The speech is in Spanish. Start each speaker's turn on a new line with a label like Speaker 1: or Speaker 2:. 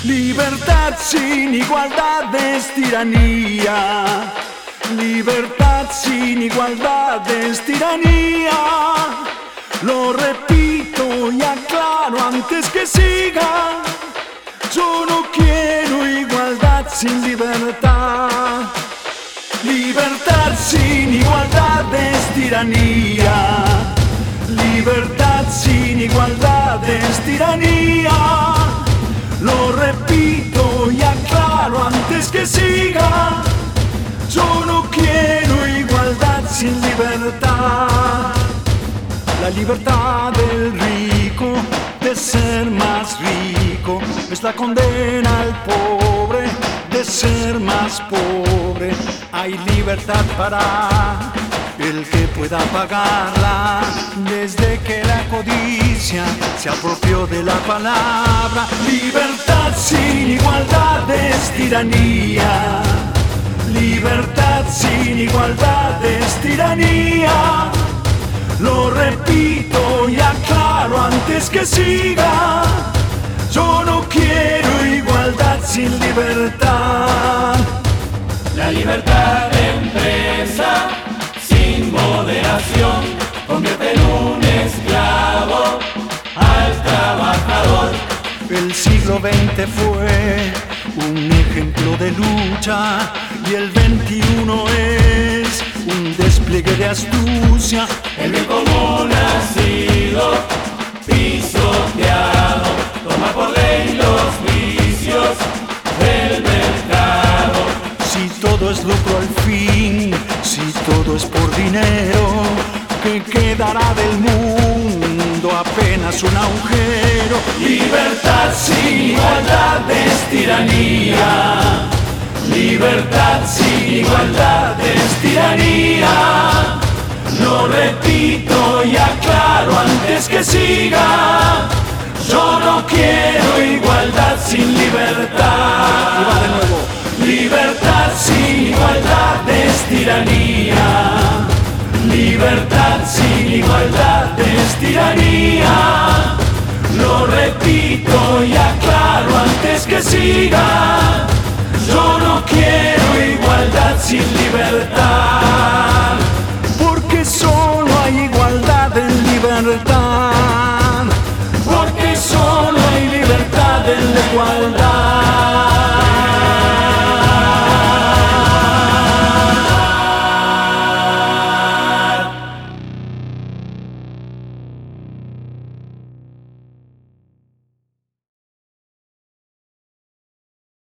Speaker 1: Libertad sin igualdad es tiranía. Libertad sin igualdad es tiranía. Lo repito y aclaro antes que siga. Yo no quiero igualdad sin libertad. Libertad sin igualdad es tiranía. Libertad sin igualdad es tiranía. Lo repito y aclaro antes que siga. Yo no quiero igualdad sin libertad. La libertad del rico de ser más rico es la condena al pobre de ser más pobre. Hay libertad para el que pueda pagarla, desde que la codicia se apropió de la palabra. Libertad sin igualdad es tiranía. Libertad sin igualdad es tiranía. Lo repito y aclaro antes que siga. Yo no quiero igualdad sin libertad.
Speaker 2: La libertad de empresa sin moderación convierte en un esclavo al trabajador.
Speaker 1: El siglo XX fue un ejemplo de lucha y el XXI es un despliegue de astucia.
Speaker 2: El bien común ha sido pisoteado, toma por ley los vicios del mercado.
Speaker 1: Si todo es lucro al fin, si todo es por dinero, ¿qué quedará del mundo? Apenas un agujero.
Speaker 2: Libertad sin igualdad es tiranía. Libertad sin igualdad es tiranía. Lo repito y aclaro antes que siga. Yo no quiero igualdad sin libertad.
Speaker 1: Y va de nuevo.
Speaker 2: Libertad sin igualdad es tiranía. Libertad sin igualdad es tiranía. Lo repito y aclaro antes que siga. Yo no quiero igualdad sin libertad.
Speaker 1: Porque solo hay igualdad en libertad.
Speaker 2: Porque solo hay libertad en la igualdad.